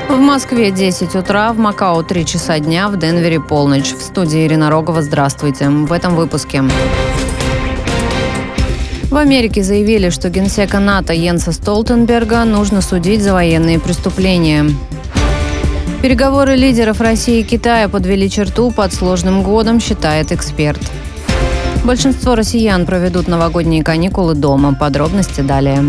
В Москве 10 утра, в Макао 3 часа дня, в Денвере полночь. В студии Ирина Рогова. Здравствуйте. В этом выпуске. В Америке заявили, что генсека НАТО Йенса Столтенберга нужно судить за военные преступления. Переговоры лидеров России и Китая подвели черту под сложным годом, считает эксперт. Большинство россиян проведут новогодние каникулы дома. Подробности далее.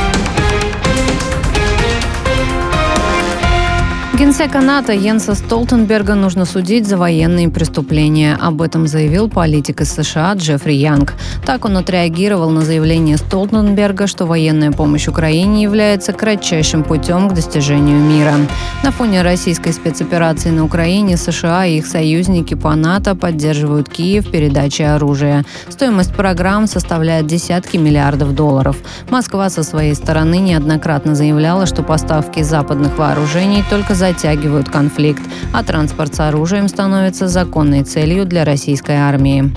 Генсека НАТО Йенса Столтенберга нужно судить за военные преступления. Об этом заявил политик из США Джеффри Янг. Так он отреагировал на заявление Столтенберга, что военная помощь Украине является кратчайшим путем к достижению мира. На фоне российской спецоперации на Украине США и их союзники по НАТО поддерживают Киев передачей оружия. Стоимость программ составляет десятки миллиардов долларов. Москва со своей стороны неоднократно заявляла, что поставки западных вооружений только затягивают конфликт, а транспорт с оружием становится законной целью для российской армии.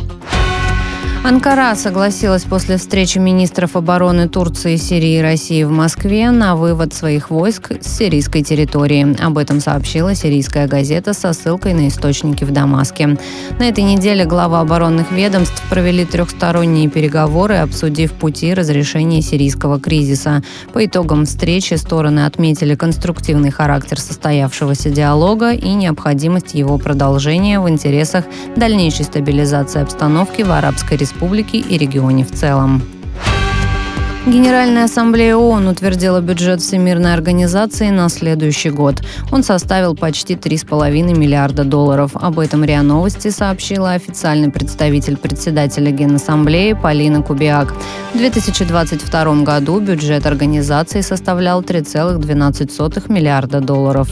Анкара согласилась после встречи министров обороны Турции, Сирии и России в Москве на вывод своих войск с сирийской территории. Об этом сообщила сирийская газета со ссылкой на источники в Дамаске. На этой неделе главы оборонных ведомств провели трехсторонние переговоры, обсудив пути разрешения сирийского кризиса. По итогам встречи стороны отметили конструктивный характер состоявшегося диалога и необходимость его продолжения в интересах дальнейшей стабилизации обстановки в Арабской Республике и регионе в целом. Генеральная ассамблея ООН утвердила бюджет Всемирной организации на следующий год. Он составил почти $3,5 миллиарда. Об этом РИА Новости сообщила официальный представитель председателя Генассамблеи Полина Кубиак. В 2022 году бюджет организации составлял $3,12 миллиарда.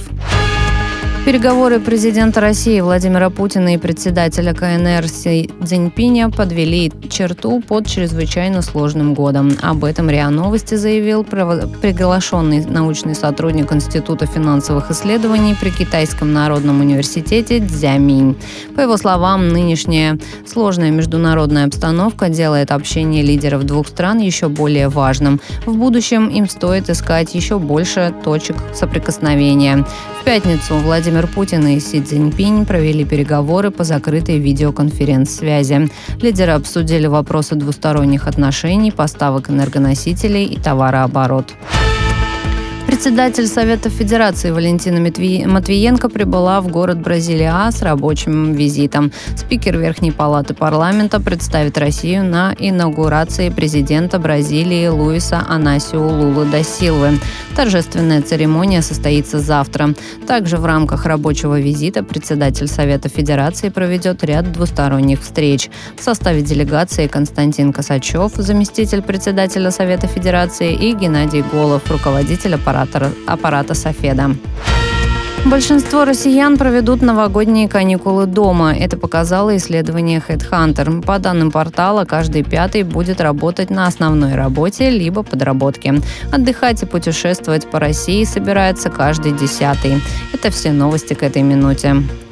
Переговоры президента России Владимира Путина и председателя КНР Си Цзиньпиня подвели черту под чрезвычайно сложным годом. Об этом РИА Новости заявил приглашенный научный сотрудник Института финансовых исследований при Китайском народном университете Цзяминь. По его словам, нынешняя сложная международная обстановка делает общение лидеров двух стран еще более важным. В будущем им стоит искать еще больше точек соприкосновения. В пятницу Владимир Путин и Си Цзиньпинь провели переговоры по закрытой видеоконференц-связи. Лидеры обсудили вопросы двусторонних отношений, поставок энергоносителей и товарооборот. Председатель Совета Федерации Валентина Матвиенко прибыла в город Бразилия с рабочим визитом. Спикер Верхней палаты парламента представит Россию на инаугурации президента Бразилии Луиса Анасио Лулу да Силвы. Торжественная церемония состоится завтра. Также в рамках рабочего визита председатель Совета Федерации проведет ряд двусторонних встреч. В составе делегации Константин Косачев, заместитель председателя Совета Федерации, и Геннадий Голов, руководитель аппарата Софеда. Большинство россиян проведут новогодние каникулы дома. Это показало исследование HeadHunter. По данным портала, каждый пятый будет работать на основной работе либо подработке. Отдыхать и путешествовать по России собирается каждый 10-й. Это все новости к этой минуте.